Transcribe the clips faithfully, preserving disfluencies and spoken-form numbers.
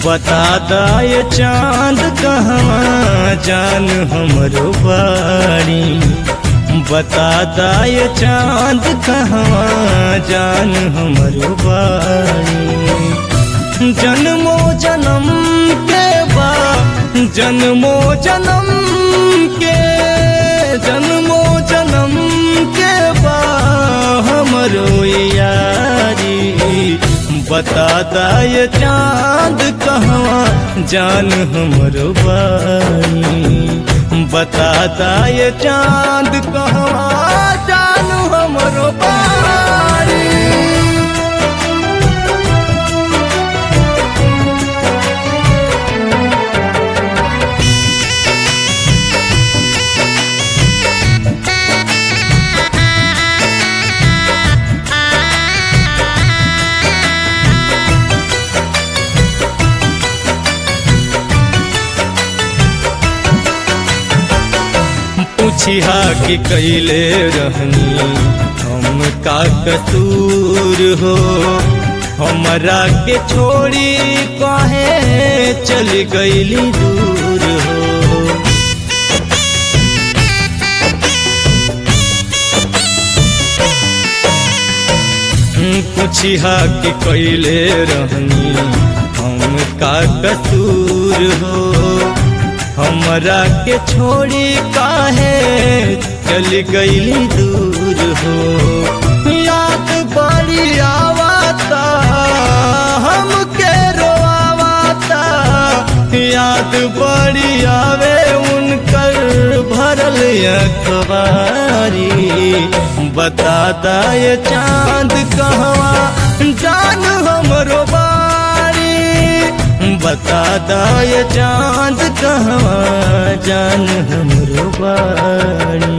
बता दाए चांद कहवा जान हमरो बाड़ी। बता दाए चांद कहवा जान हमरो बाड़ी। जन्मो जन्म के बा जन्मो जन्म के जन्मो जन्म के बा हमरो यारी। बता दाए चांद कहवा जान हमरो बाड़ी। बता दाए चांद कहवा जान हमरो बाड़ी। पूछिहा कि कैले रहनी हम का कसूर हो। हमरा के छोड़ी काहे चल गईली दूर हो। पूछिहा कि कैले रहनी हम का कसूर हो। हमरा के छोड़ी काहे चल गईली दूर हो। याद बड़ी आवता हमके रोआवता। याद बड़ी आवे उनकर भरल अखबारी। बता दाए चांद कहवा जान हमरो बाड़ी। बता दाए चांद कहवा जान हमरो बाड़ी।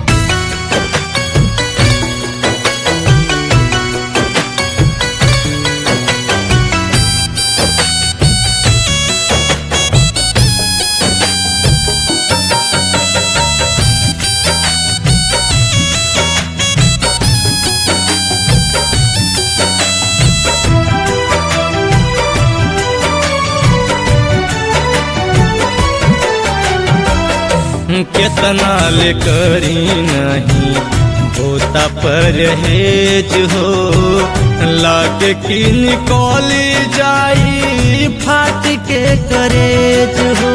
कितना ले करी नहीं होता परहेज हो। लागे कि निकली जाई फाट के करेज हो।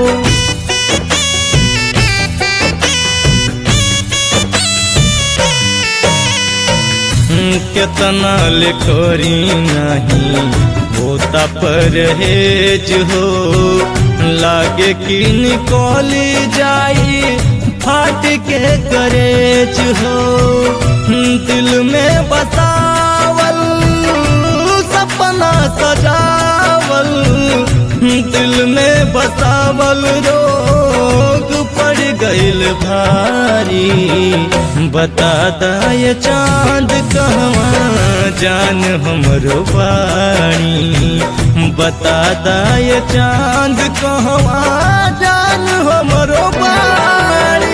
कितना ले करी नहीं होता परहेज हो। लागे कि निकली जाई फाट के करेज हो। दिल में बसावल सपना सजावल। दिल में बसावल रोग पड़ गइल भारी। बता दाए चांद कहवा जान हमरो बाड़ी। बता दाए चांद कहवा जान हमरो बाड़ी।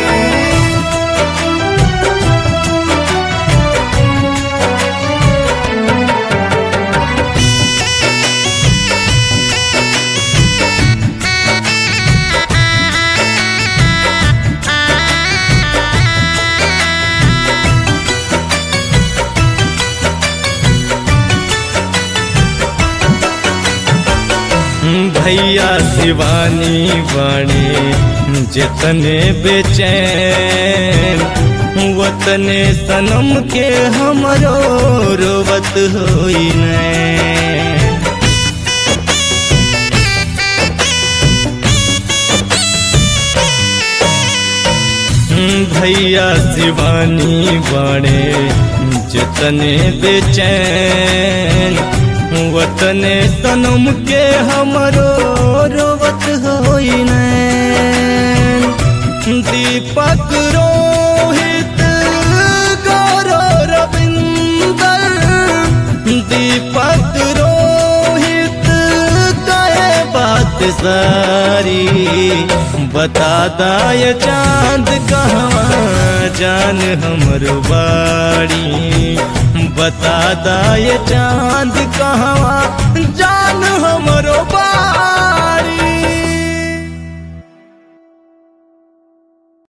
भैया शिवानी बाणे जितने बेचैन। वतने सनम के हमरो रोवत होई नैन। भैया शिवानी बाणे जितने बेचैन। वतने सनम के हमरो रोवत होई नैन। दीपक रोहित गौरव रविंदर। दीपक रोहित कहे बात सारी। बता दाए चांद कहवा जान हमरो बाड़ी। बता दाए चांद कहवा जान हमरो बाड़ी।